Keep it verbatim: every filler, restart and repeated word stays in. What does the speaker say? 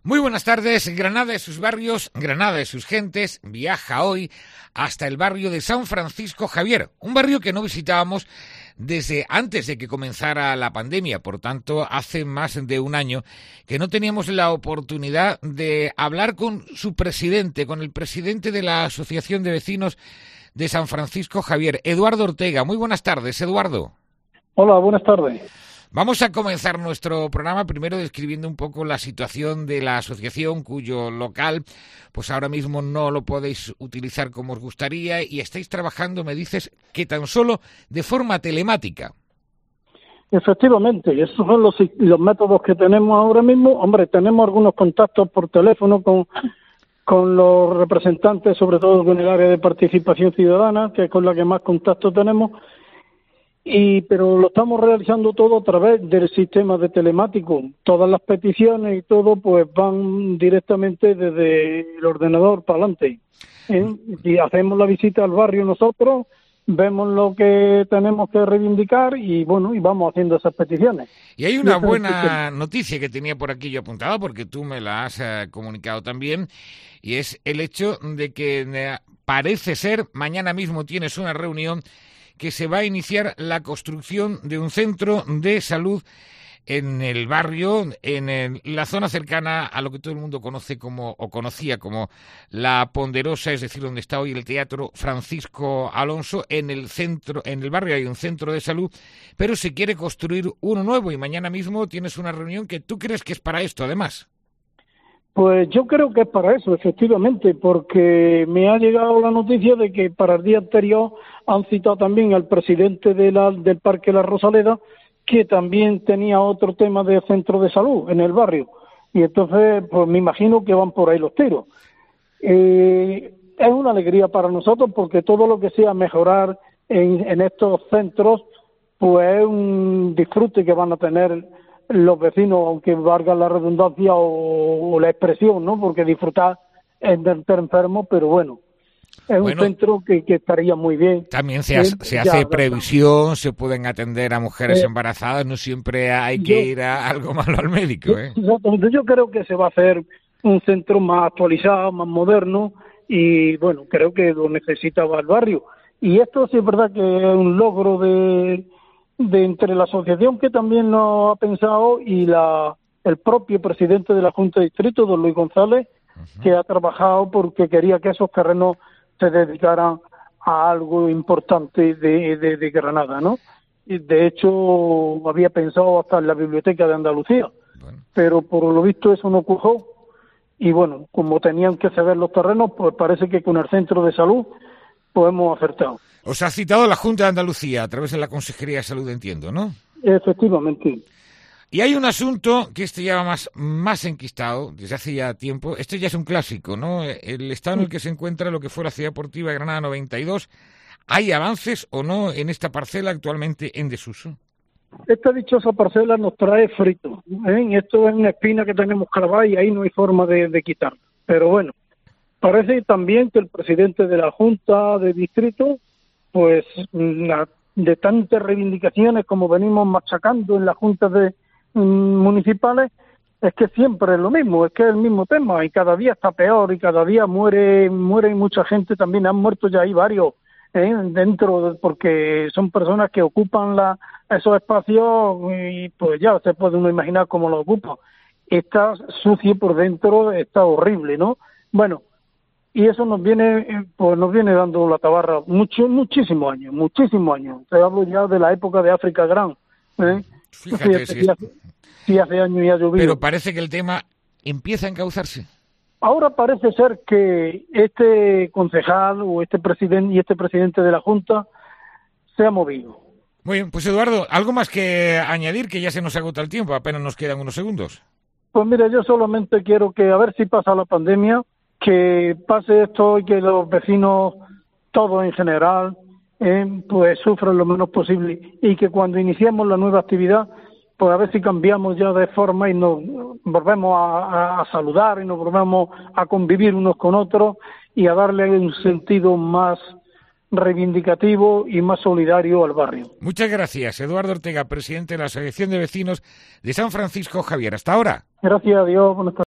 Muy buenas tardes. Granada y sus barrios, Granada y sus gentes, viaja hoy hasta el barrio de San Francisco Javier, un barrio que no visitábamos desde antes de que comenzara la pandemia, por tanto, hace más de un año que no teníamos la oportunidad de hablar con su presidente, con el presidente de la Asociación de Vecinos de San Francisco Javier, Eduardo Ortega. Muy buenas tardes, Eduardo. Hola, buenas tardes. Vamos a comenzar nuestro programa primero describiendo un poco la situación de la asociación, cuyo local, pues ahora mismo no lo podéis utilizar como os gustaría y estáis trabajando, me dices, que tan solo de forma telemática. Efectivamente, esos son los, los métodos que tenemos ahora mismo. Hombre, tenemos algunos contactos por teléfono con, con los representantes, sobre todo con el área de participación ciudadana, que es con la que más contacto tenemos. Y pero lo estamos realizando todo a través del sistema de telemático. Todas las peticiones y todo pues van directamente desde el ordenador para adelante. ¿eh? Y hacemos la visita al barrio nosotros, vemos lo que tenemos que reivindicar y bueno, y vamos haciendo esas peticiones. Y hay una buena noticia que tenía por aquí yo apuntada, porque tú me la has eh, comunicado también, y es el hecho de que eh, parece ser, mañana mismo tienes una reunión que se va a iniciar la construcción de un centro de salud en el barrio, en el, la zona cercana a lo que todo el mundo conoce como, o conocía como La Ponderosa, es decir, donde está hoy el Teatro Francisco Alonso. En el centro, en el barrio hay un centro de salud, pero se quiere construir uno nuevo y mañana mismo tienes una reunión que tú crees que es para esto, además. Pues yo creo que es para eso, efectivamente, porque me ha llegado la noticia de que para el día anterior han citado también al presidente de la, del Parque La Rosaleda, que también tenía otro tema de centro de salud en el barrio. Y entonces, pues me imagino que van por ahí los tiros. Eh, es una alegría para nosotros porque todo lo que sea mejorar en, en estos centros, pues es un disfrute que van a tener los vecinos, aunque valga la redundancia o, o la expresión, ¿no? Porque disfrutar es de estar enfermo, pero bueno, es bueno, un centro que, que estaría muy bien. También se, ha, se hace ya, previsión, se pueden atender a mujeres eh, embarazadas, no siempre hay que yo, ir a algo malo al médico, ¿eh? Exactamente, yo creo que se va a hacer un centro más actualizado, más moderno, y bueno, creo que lo necesitaba el barrio. Y esto sí es verdad que es un logro de... de entre la asociación que también lo ha pensado y la el propio presidente de la Junta de Distrito, don Luis González, uh-huh. que ha trabajado porque quería que esos terrenos se dedicaran a algo importante de, de, de Granada, ¿no? Y de hecho había pensado hasta en la Biblioteca de Andalucía, bueno. pero por lo visto eso no ocurrió y bueno, como tenían que ceder los terrenos, pues parece que con el centro de salud pues hemos acertado. Os ha citado la Junta de Andalucía a través de la Consejería de Salud, entiendo, ¿no? Efectivamente. Y hay un asunto que este ya va más, más enquistado desde hace ya tiempo. Este ya es un clásico, ¿no? El estado en el que se encuentra lo que fue la Ciudad Deportiva de Granada noventa y dos. ¿Hay avances o no en esta parcela actualmente en desuso? Esta dichosa parcela nos trae frito, ¿eh? Esto es una espina que tenemos clavada y ahí no hay forma de, de quitar. Pero bueno, parece también que el presidente de la Junta de Distrito, pues la, de tantas reivindicaciones como venimos machacando en las juntas de mm, municipales, es que siempre es lo mismo, es que es el mismo tema y cada día está peor y cada día muere muere mucha gente, también han muerto ya ahí varios ¿eh? dentro, porque son personas que ocupan la, esos espacios y pues ya se puede uno imaginar cómo lo ocupan. Está sucio por dentro, está horrible, ¿no? Bueno, y eso nos viene pues nos viene dando la tabarra mucho, muchísimos años, muchísimos años. Te hablo ya de la época de África Gran. ¿eh? Fíjate, Fíjate si sí, hace, sí, hace años ya ha llovido. Pero parece que el tema empieza a encauzarse. Ahora parece ser que este concejal o este presidente y este presidente de la Junta se ha movido. Muy bien, pues Eduardo, ¿algo más que añadir? Que ya se nos agota el tiempo, apenas nos quedan unos segundos. Pues mira, yo solamente quiero que a ver si pasa la pandemia, que pase esto y que los vecinos, todos en general, eh, pues sufran lo menos posible y que cuando iniciemos la nueva actividad, pues a ver si cambiamos ya de forma y nos volvemos a, a, a saludar y nos volvemos a convivir unos con otros y a darle un sentido más reivindicativo y más solidario al barrio. Muchas gracias, Eduardo Ortega, presidente de la Asociación de Vecinos de San Francisco Javier. Hasta ahora. Gracias a Dios. Buenas tardes.